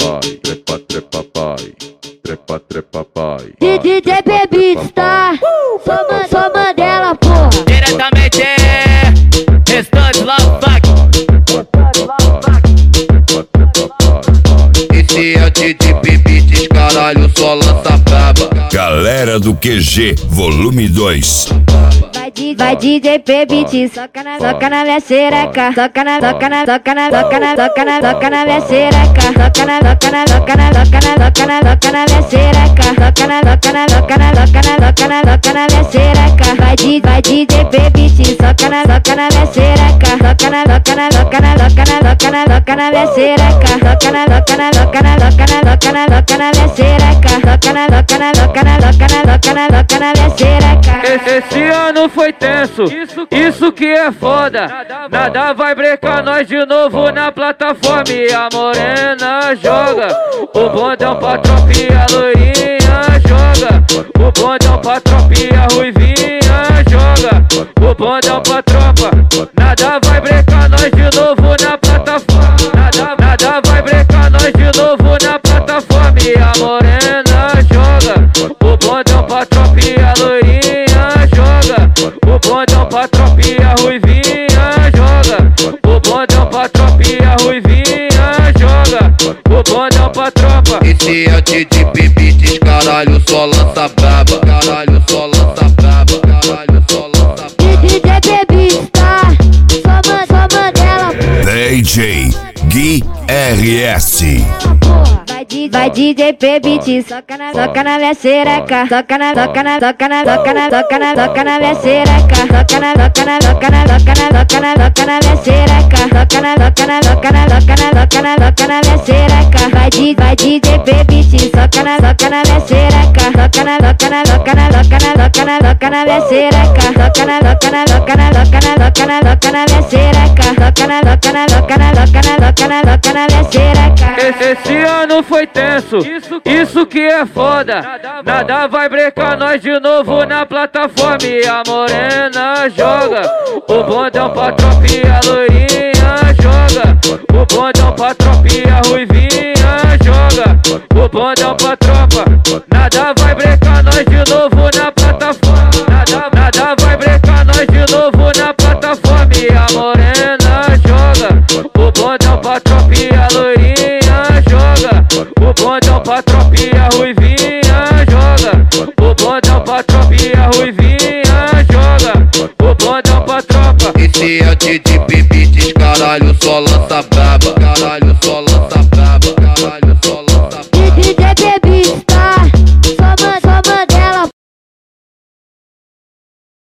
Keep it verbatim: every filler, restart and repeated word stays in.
pai, trepa, trepa, pai, trepa, trepa, pai. D J Beats, tá? Só, man, só Mandela, porra. Diretamente é Restante Love Fuck. Esse é o D J Beats, caralho, só lança braba. Galera do Q G, volume dois. Vai D J Beats, soca na, soca na minha xereca. Soca na, soca na, soca na, soca na, soca na, soca na minha xereca. Soca na, soca na, soca na, soca na, soca na, soca na minha xereca. Soca na, soca na, soca na, soca na, soca na, soca na minha xereca. Vai D J Beats, soca na, soca na minha xereca. Soca na, soca na, soca na, soca na, soca na, soca na minha xereca. Soca na, soca na, soca na, soca na, soca na, soca na minha xereca. Soca na, soca na, soca na, soca na, soca na, soca na minha xereca. Esse ano foi tenso, isso que é foda. Nada vai brecar nós de novo na plataforma. E a morena joga, o bondão pra tropa e a loirinha joga. O bondão pra tropa e a ruivinha joga. O bondão pra tropa. Nada vai brecar nós de novo na plataforma. Nada, nada vai brecar nós de novo na plataforma. E a morena joga, o bondão pra tropa e a loirinha joga. O bondão pra tropa e a ruivinha joga. O bondão pra tropa e a ruivinha joga. O bondão pra tropa. Esse é o D J Beats, caralho, só lança braba. Caralho, só lança braba. Caralho, só lança braba. D J Beats, tá? Só, man, só Mandela, D J Gui R S. Vai D J Beats, soca na, soca na minha xereca. Soca na, soca na, soca na, soca na, soca na, soca na minha xereca. Soca na, soca na, soca na, soca na, soca na, soca na minha xereca. Soca na, soca na, soca na, soca na, soca na, soca na minha xereca. Vai D J Beats, soca na, soca na minha xereca. Soca na, soca na, soca na, soca na, soca na, soca na minha xereca. Soca na, soca na, soca na, soca na, soca na, soca na minha xereca. Soca na, soca na, soca na, soca na, soca na, soca na minha xereca. Esse ano foi tenso, isso que é foda. Nada vai brecar nós de novo na plataforma. E a morena joga, o bondão pra tropa e a loirinha joga. O bondão pra tropa e a ruivinha joga. O bondão pra tropa. Nada vai brecar nós de novo na plataforma. Nada, nada vai brecar nós de novo na plataforma. E a morena joga, o bondão pra tropa e a loirinha joga. O bondão pra tropa e a ruivinha joga. O bondão pra tropa e a ruivinha joga. O bondão pra tropa. Esse é o D J Beats, caralho, só lança braba. Caralho.